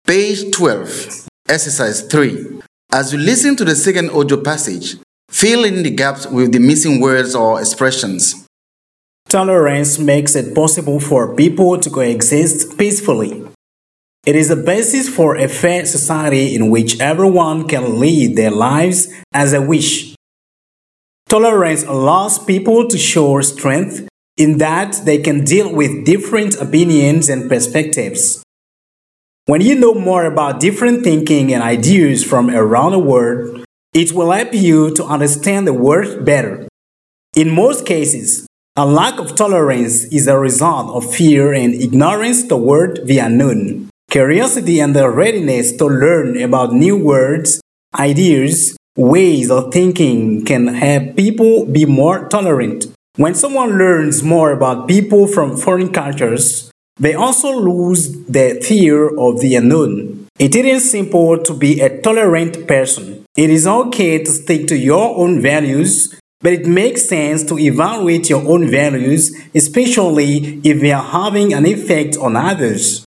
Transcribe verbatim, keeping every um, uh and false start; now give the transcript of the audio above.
Page twelve, Exercise three. As you listen to the second audio passage, fill in the gaps with the missing words or expressions. Tolerance makes it possible for people to coexist peacefully. It is the basis for a fair society in which everyone can lead their lives as they wish. Tolerance allows people to show strength in that they can deal with different opinions and perspectives. When you know more about different thinking and ideas from around the world, it will help you to understand the world better. In most cases, a lack of tolerance is a result of fear and ignorance toward the unknown. Curiosity and the readiness to learn about new words, ideas, ways of thinking can help people be more tolerant. When someone learns more about people from foreign cultures, they also lose their fear of the unknown. It isn't simple to be a tolerant person. It is okay to stick to your own values, but it makes sense to evaluate your own values, especially if they are having an effect on others.